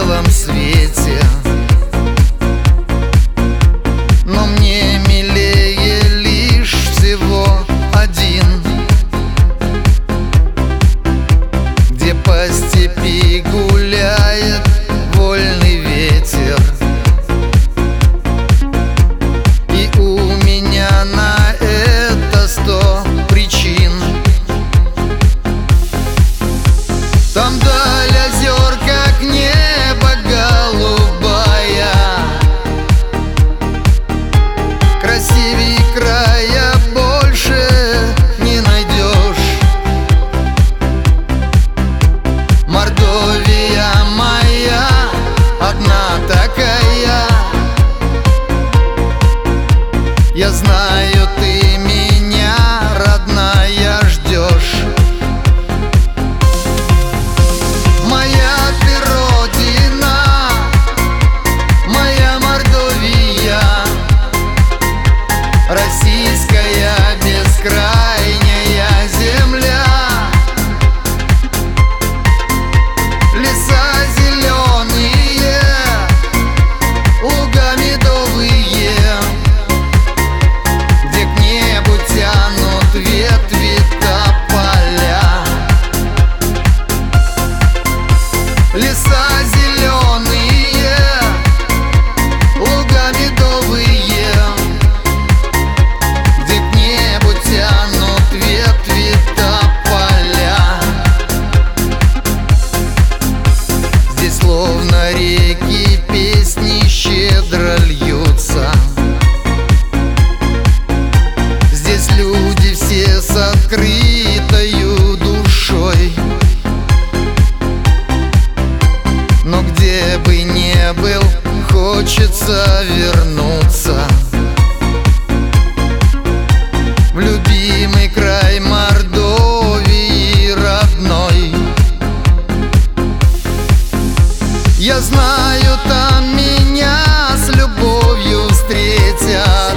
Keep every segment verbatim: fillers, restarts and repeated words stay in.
белом свете. Но мне милее лишь всего один, где по степи гуляет вольный ветер. И у меня на это сто причин. Там даль озер, как небо голубая, красивей края больше не найдешь. Мордовия моя одна такая. Я знаю, ты меня, родная, ждешь. Моя ты родина, моя Мордовия, российская бескрайняя земля. Леса зеленые, луга медовые, где к небу тянут ветви тополя. Леса зеленые, луга медовые, где к небу тянут ветви тополя. Здесь словно реки песни щедро льются. Здесь люди все с открытою душой. Но где бы ни был, хочется вернуться в любимый край Мордовии родной. Я знаю, там меня с любовью встретят,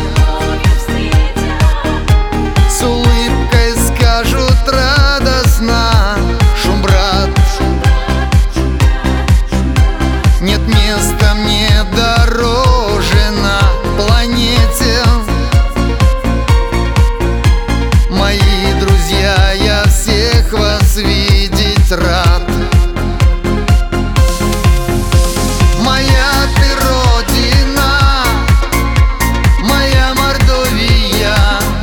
с улыбкой скажут радостно: шум, брат, нет места мне дороже на планете. Мои друзья, я всех вас видеть рад. Моя ты родина, моя Мордовия,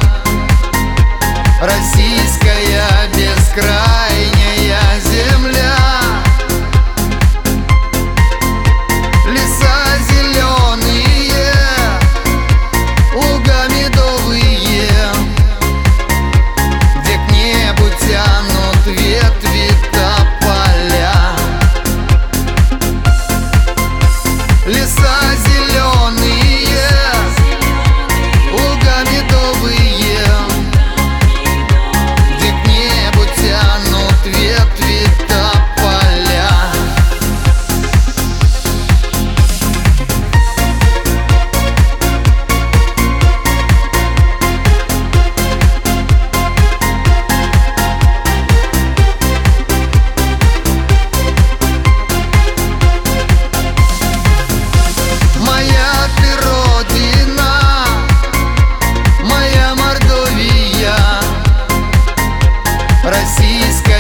российская бескрайняя земля. Леса зеленые, луга медовые, где к небу тянут ветви тополя. Леса зеленые, луга медовые, где к небу тянут ветви тополя. Моя ты родина, моя Мордовия, российская